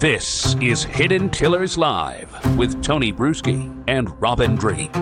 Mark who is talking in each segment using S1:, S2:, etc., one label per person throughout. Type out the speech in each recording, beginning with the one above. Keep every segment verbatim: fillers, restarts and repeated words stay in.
S1: This is Hidden Killers Live with Tony Bruschi and Robin Drake.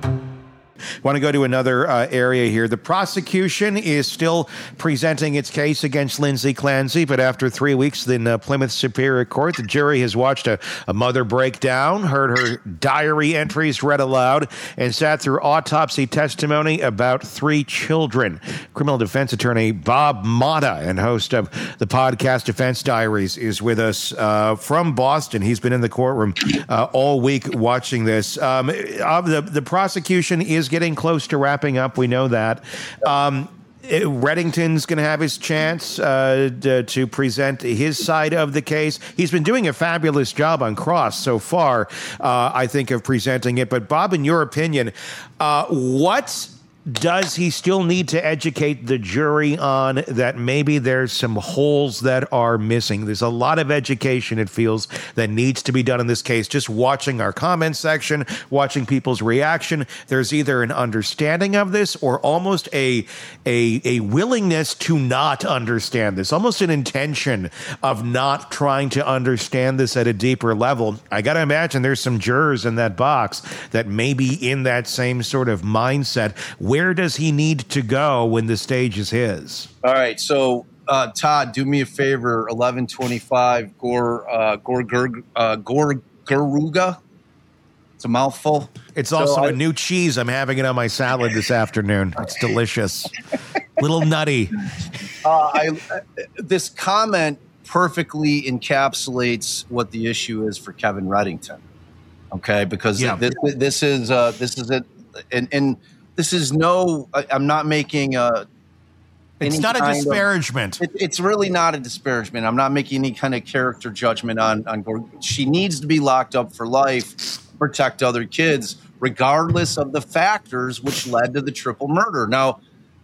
S2: Want to go to another uh, area here. The prosecution is still presenting its case against Lindsay Clancy, but after three weeks in uh, Plymouth Superior Court, the jury has watched a, a mother break down, heard her diary entries read aloud, and sat through autopsy testimony about three children. Criminal defense attorney Bob Motta, and host of the podcast Defense Diaries, is with us uh, from Boston. He's been in the courtroom uh, all week watching this. Um, uh, the, the prosecution is getting close to wrapping up. We know that. Um, Reddington's going to have his chance uh, to, to present his side of the case. He's been doing a fabulous job on cross so far, uh, I think, of presenting it. But Bob, in your opinion, uh, what does he still need to educate the jury on that maybe there's some holes that are missing? There's a lot of education, it feels, that needs to be done in this case. Just watching our comment section, watching people's reaction, there's either an understanding of this or almost a, a, a willingness to not understand this, almost an intention of not trying to understand this at a deeper level. I got to imagine there's some jurors in that box that may be in that same sort of mindset. Where does he need to go when the stage is his?
S3: All right, so uh, Todd, do me a favor. eleven twenty-five Gore uh, Gore Gur, uh, Gore Garuga. It's a mouthful.
S2: It's
S3: so
S2: also
S3: I,
S2: a new cheese. I'm having it on my salad this afternoon. It's delicious. Little nutty.
S3: Uh, I, uh, this comment perfectly encapsulates what the issue is for Kevin Reddington. Okay, because yeah. this this is uh, this is it, and and. This is no, I'm not making a.
S2: It's not a disparagement.
S3: Of, it, it's really not a disparagement. I'm not making any kind of character judgment on, on Gore. She needs to be locked up for life, protect other kids, regardless of the factors which led to the triple murder. Now,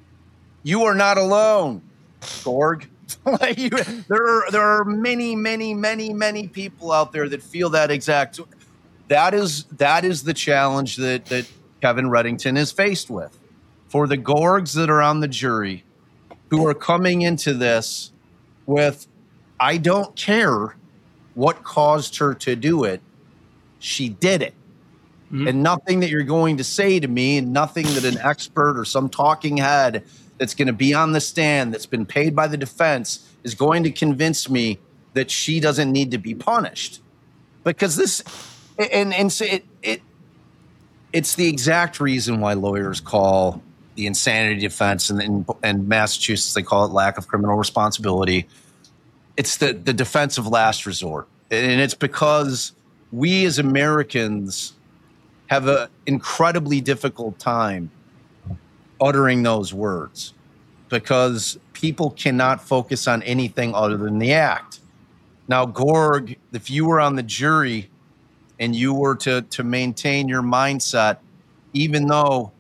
S3: you are not alone, Gorg. like you, there are there are many, many, many, many people out there that feel that exact. That is that is the challenge that that. Kevin Reddington is faced with. For the Gorgs that are on the jury who are coming into this with, I don't care what caused her to do it, she did it. Mm-hmm. And nothing that you're going to say to me, and nothing that an expert or some talking head that's going to be on the stand that's been paid by the defense is going to convince me that she doesn't need to be punished. Because this, and, and so it, it, it's the exact reason why lawyers call the insanity defense, and in, in Massachusetts they call it lack of criminal responsibility. It's the, the defense of last resort. And it's because we as Americans have an incredibly difficult time uttering those words because people cannot focus on anything other than the act. Now, Gorg, if you were on the jury and you were to, to maintain your mindset, even though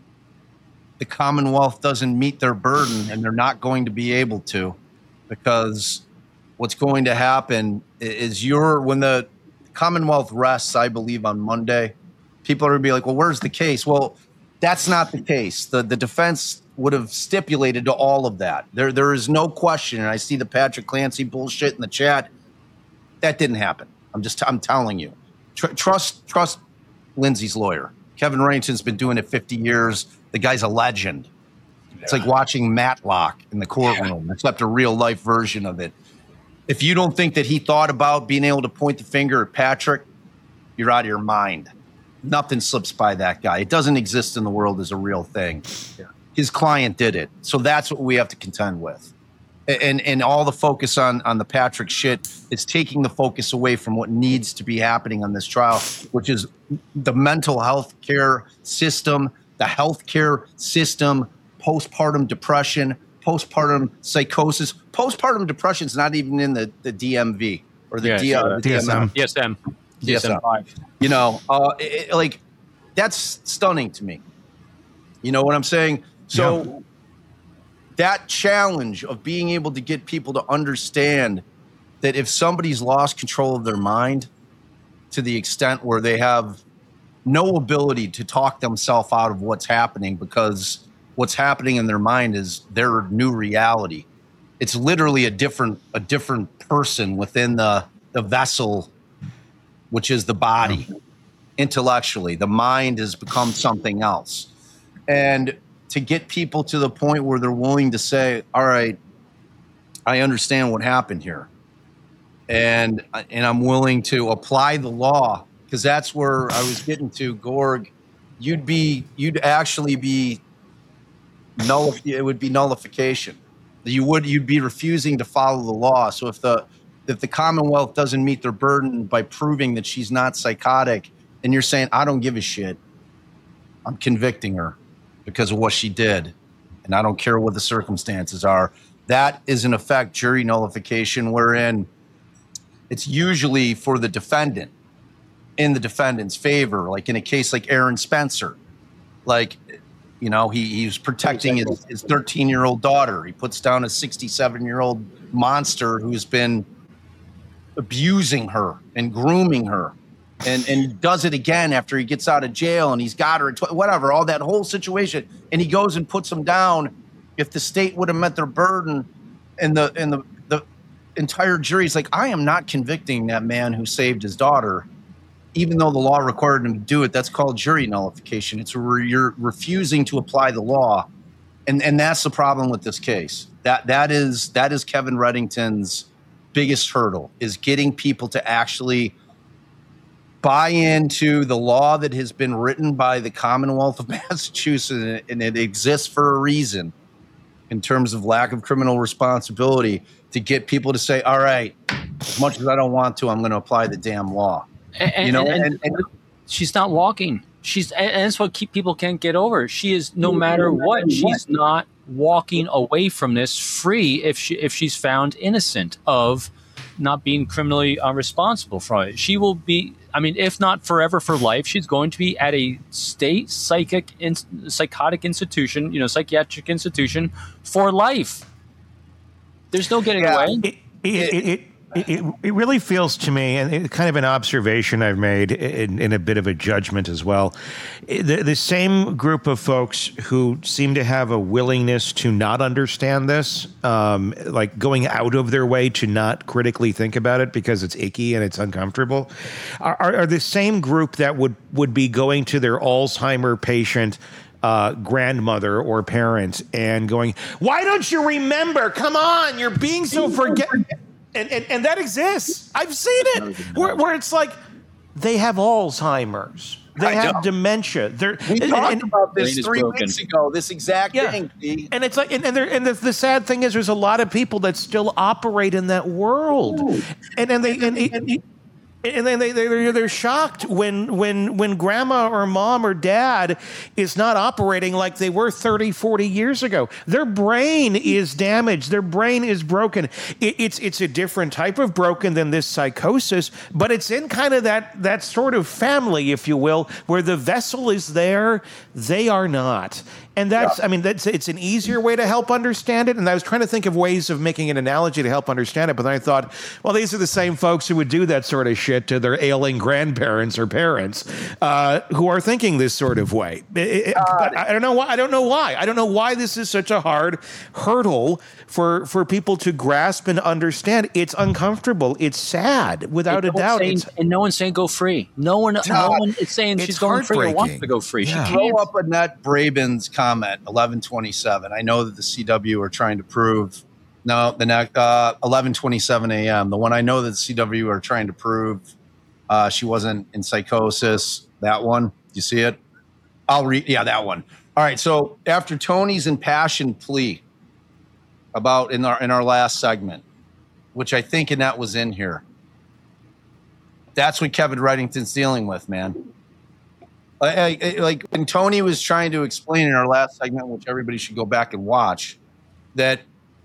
S3: the Commonwealth doesn't meet their burden and they're not going to be able to, because what's going to happen is you're, when the Commonwealth rests, I believe, on Monday, people are going to be like, well, where's the case? Well, that's not the case. The the defense would have stipulated to all of that. There There is no question, and I see the Patrick Clancy bullshit in the chat. That didn't happen. I'm just, I'm telling you. Tr- trust trust Lindsay's lawyer. Kevin Reddington's been doing it fifty years. The guy's a legend. Yeah. It's like watching Matlock in the courtroom, yeah. except a real-life version of it. If you don't think that he thought about being able to point the finger at Patrick, you're out of your mind. Nothing slips by that guy. It doesn't exist in the world as a real thing. Yeah. His client did it. So that's what we have to contend with. And and all the focus on, on the Patrick shit is taking the focus away from what needs to be happening on this trial, which is the mental health care system, the healthcare system, postpartum depression, postpartum psychosis. Postpartum depression is not even in the, the D M V or the,
S4: yeah,
S3: D-
S4: uh,
S3: the
S4: D S M. D S M. D S M five.
S3: You know, uh, it, like, that's stunning to me. You know what I'm saying? So yeah. That challenge of being able to get people to understand that if somebody's lost control of their mind to the extent where they have no ability to talk themselves out of what's happening because what's happening in their mind is their new reality. It's literally a different a different person within the the vessel, which is the body. Intellectually, the mind has become something else. And to get people to the point where they're willing to say, all right, I understand what happened here. And, and I'm willing to apply the law, because that's where I was getting to, Gorg. You'd be, you'd actually be null. It would be nullification. You would, you'd be refusing to follow the law. So if the, if the Commonwealth doesn't meet their burden by proving that she's not psychotic, and you're saying, I don't give a shit, I'm convicting her because of what she did, and I don't care what the circumstances are, that is in effect jury nullification, wherein it's usually for the defendant, in the defendant's favor, like in a case like Aaron Spencer. Like, you know, he, he was protecting his, his thirteen-year-old daughter. He puts down a sixty-seven-year-old monster who's been abusing her and grooming her. And and does it again after he gets out of jail, and he's got her, whatever, all that whole situation. And he goes and puts him down. If the state would have met their burden, and the and the, the entire jury's like, I am not convicting that man who saved his daughter, even though the law required him to do it. That's called jury nullification. It's where you're refusing to apply the law. And and that's the problem with this case. That that is that is Kevin Reddington's biggest hurdle, is getting people to actually buy into the law that has been written by the Commonwealth of Massachusetts, and it exists for a reason in terms of lack of criminal responsibility, to get people to say, all right, as much as I don't want to, I'm going to apply the damn law.
S4: And,
S3: you know,
S4: and,
S3: and, and,
S4: she's not walking. She's, and that's what keep, people can't get over. She is, no matter what, she's not walking away from this free if she if she's found innocent of not being criminally uh, responsible for it. She will be, I mean, if not forever, for life, she's going to be at a state psychic, in, psychotic institution, you know, psychiatric institution for life. There's no getting
S3: yeah,
S4: away.
S2: It, it, it, it, it, it really feels to me, and it's kind of an observation I've made in, in a bit of a judgment as well, the, the same group of folks who seem to have a willingness to not understand this, um, like going out of their way to not critically think about it because it's icky and it's uncomfortable, are, are, are the same group that would, would be going to their Alzheimer patient Uh, grandmother or parent and going, why don't you remember? Come on, you're being so forget. And, and and that exists. I've seen it where, where it's like they have Alzheimer's, they
S3: I
S2: have
S3: know.
S2: dementia. They're,
S3: we
S2: and,
S3: talked
S2: and,
S3: about this
S4: Brain is
S3: three
S4: broken.
S3: weeks ago, this exact
S2: Yeah.
S3: thing. Steve.
S2: and it's like, and, and, there, and the, the sad thing is, there's a lot of people that still operate in that world, and and they and. and And then they, they're, they're shocked when, when, when grandma or mom or dad is not operating like they were thirty, forty years ago. Their brain is damaged. Their brain is broken. It, it's, it's a different type of broken than this psychosis, but it's in kind of that, that sort of family, if you will, where the vessel is there, they are not. And that's, yeah. I mean, that's, it's an easier way to help understand it. And I was trying to think of ways of making an analogy to help understand it. But then I thought, well, these are the same folks who would do that sort of shit to their ailing grandparents or parents uh, who are thinking this sort of way. It, it, uh, I don't know why. I don't know why. I don't know why this is such a hard hurdle for, for people to grasp and understand. It's uncomfortable. It's sad, without
S4: and
S2: a
S4: no
S2: doubt.
S4: Saying, and no one's saying go free. No one, no one is saying she's going free or wants to go free.
S2: Yeah.
S4: She
S3: Throw
S4: can't.
S3: up Annette Braben's comment, eleven twenty-seven. I know that the C W are trying to prove, no, the next uh, eleven twenty-seven a.m. The one I know that the C W are trying to prove uh, she wasn't in psychosis. That one, you see it? I'll read. Yeah, that one. All right. So after Tony's impassioned plea about in our in our last segment, which I think Annette was in here, that's what Kevin Reddington's dealing with, man. I, I, like when Tony was trying to explain in our last segment, which everybody should go back and watch, that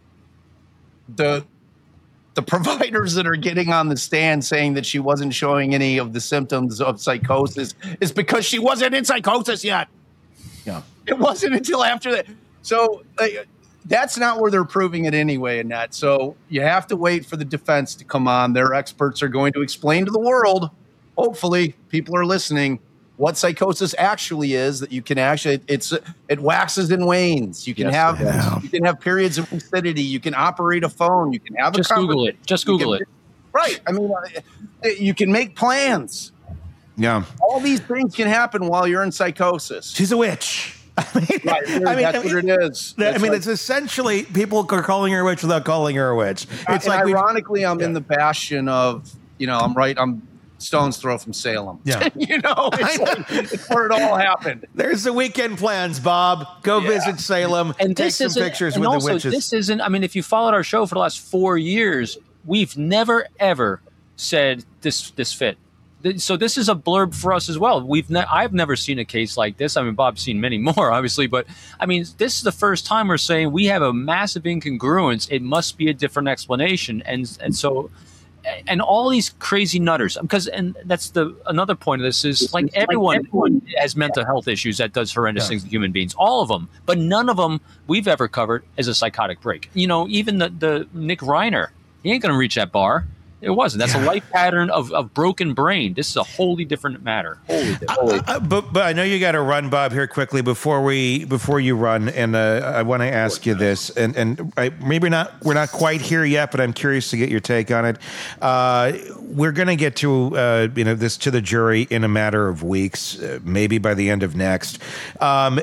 S3: the the providers that are getting on the stand saying that she wasn't showing any of the symptoms of psychosis is because she wasn't in psychosis yet. Yeah, it wasn't until after that. So uh, that's not where they're proving it anyway, in that. So you have to wait for the defense to come on. Their experts are going to explain to the world. Hopefully, people are listening. What psychosis actually is, that you can actually, it's it waxes and wanes. You can
S4: Yes,
S3: have you can have periods of lucidity. You can operate a phone. You can have
S4: Just
S3: a
S4: Google it. Just Google
S3: can,
S4: it.
S3: Right. I mean, uh, you can make plans.
S2: Yeah.
S3: All these things can happen while you're in psychosis.
S2: She's a witch. I mean,
S3: right, I mean, that's I mean, what it is.
S2: I mean,
S3: like,
S2: it's essentially people are calling her a witch without calling her a witch. It's like
S3: ironically, I'm
S2: yeah.
S3: in the bastion of, you know, I'm right. I'm stone's throw from Salem.
S2: Yeah.
S3: you know, it's, like, it's where it all happened.
S2: There's the weekend plans, Bob. Go yeah. visit Salem and take some pictures
S4: and
S2: with
S4: also,
S2: the witches.
S4: This isn't, I mean, if you followed our show for the last four years, we've never, ever said this, this fit. So this is a blurb for us as well. We've ne- I've never seen a case like this. I mean, Bob's seen many more, obviously, but I mean, this is the first time we're saying we have a massive incongruence. It must be a different explanation, and and so, and all these crazy nutters. Because and that's the another point of this is like everyone, like everyone has mental health issues that does horrendous yeah. things to human beings. All of them, but none of them we've ever covered as a psychotic break. You know, even the the Nick Reiner, he ain't going to reach that bar. It wasn't. That's yeah. a life pattern of, of broken brain. This is a wholly different matter. Wholly different.
S2: Uh, but but I know you got to run, Bob, here quickly before we before you run, and uh, I want to ask you this, and and I, maybe not we're not quite here yet, but I'm curious to get your take on it. Uh, we're going to get to uh, you know this to the jury in a matter of weeks, uh, maybe by the end of next. Um,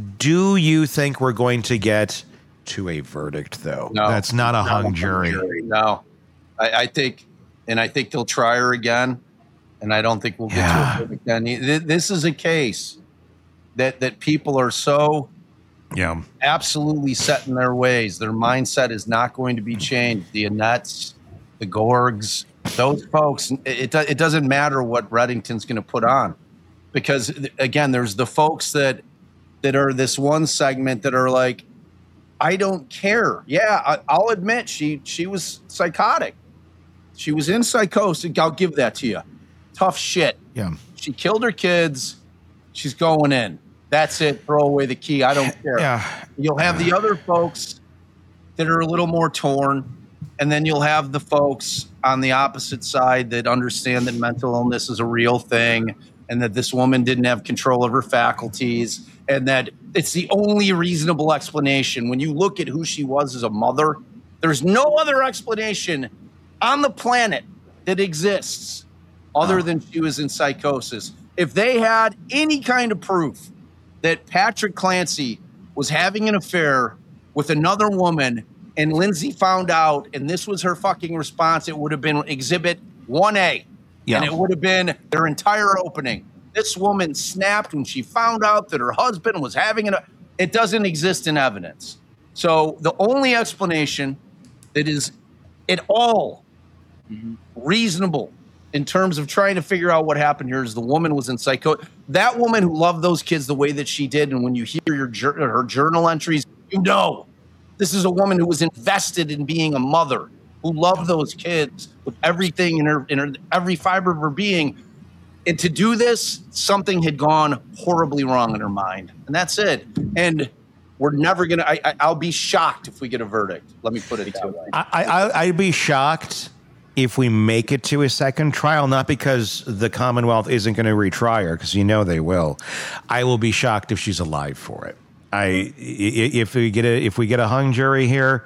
S2: do you think we're going to get to a verdict, though?
S3: No,
S2: that's not a hung jury.
S3: jury. No, I, I think. And I think they'll try her again, and I don't think we'll get yeah. to it again. This is a case that that people are so
S2: yeah.
S3: absolutely set in their ways. Their mindset is not going to be changed. The Annettes, the Gorgs, those folks, it, it doesn't matter what Reddington's going to put on. Because, again, there's the folks that that are this one segment that are like, I don't care. Yeah, I, I'll admit she she was psychotic. She was in psychosis. I'll give that to you. Tough shit.
S2: Yeah.
S3: She killed her kids. She's going in. That's it. Throw away the key. I don't care.
S2: Yeah.
S3: You'll have the other folks that are a little more torn. And then you'll have the folks on the opposite side that understand that mental illness is a real thing and that this woman didn't have control of her faculties and that it's the only reasonable explanation. When you look at who she was as a mother, there's no other explanation on the planet that exists other than she was in psychosis. If they had any kind of proof that Patrick Clancy was having an affair with another woman and Lindsay found out and this was her fucking response, it would have been exhibit one A. Yeah. And it would have been their entire opening. This woman snapped when she found out that her husband was having an it doesn't exist in evidence. So the only explanation that is at all Mm-hmm. reasonable in terms of trying to figure out what happened here is the woman was in psycho. That woman who loved those kids the way that she did, and when you hear your her journal entries, you know this is a woman who was invested in being a mother, who loved those kids with everything in her in her every fiber of her being. And to do this, something had gone horribly wrong in her mind, and that's it. And we're never gonna. I, I, I'll be shocked if we get a verdict. Let me put it that way.
S2: I, I I'd be shocked if we make it to a second trial, not because the Commonwealth isn't going to retry her, because you know they will. I will be shocked if she's alive for it. I if we get a if we get a hung jury here,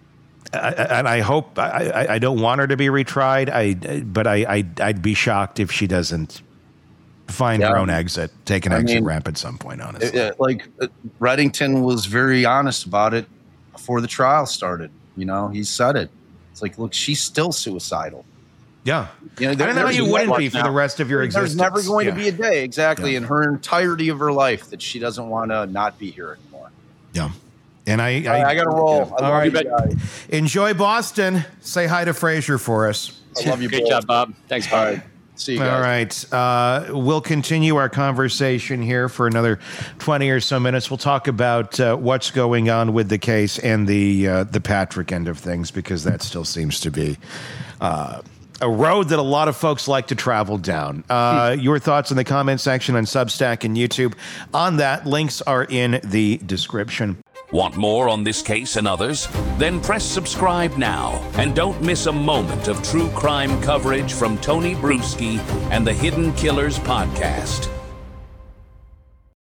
S2: I, and I hope I, I don't want her to be retried. I but I I'd, I'd be shocked if she doesn't find yeah. her own exit, take an I exit mean, ramp at some point. Honestly,
S3: it, like uh, Reddington was very honest about it before the trial started. You know, he said it. It's like, look, she's still suicidal.
S2: Yeah.
S3: You know,
S2: I don't know how you wouldn't be for now. the rest of your existence.
S3: There's never going
S2: yeah.
S3: to be a day, exactly, yeah. in her entirety of her life that she doesn't want to not be here anymore.
S2: Yeah. And I... I,
S3: I got to roll.
S2: Yeah. All right. You Enjoy Boston. Say hi to Fraser for us.
S3: I love you
S4: Great
S3: both.
S4: job, Bob. Thanks, Bob.
S3: All right. See you guys.
S2: All right. Uh, we'll continue our conversation here for another twenty or so minutes. We'll talk about uh, what's going on with the case and the uh, the Patrick end of things, because that still seems to be uh, a road that a lot of folks like to travel down. Uh, your thoughts in the comment section on Substack and YouTube. On that, links are in the description.
S1: Want more on this case and others? Then press subscribe now and don't miss a moment of true crime coverage from Tony Bruschi and the Hidden Killers podcast.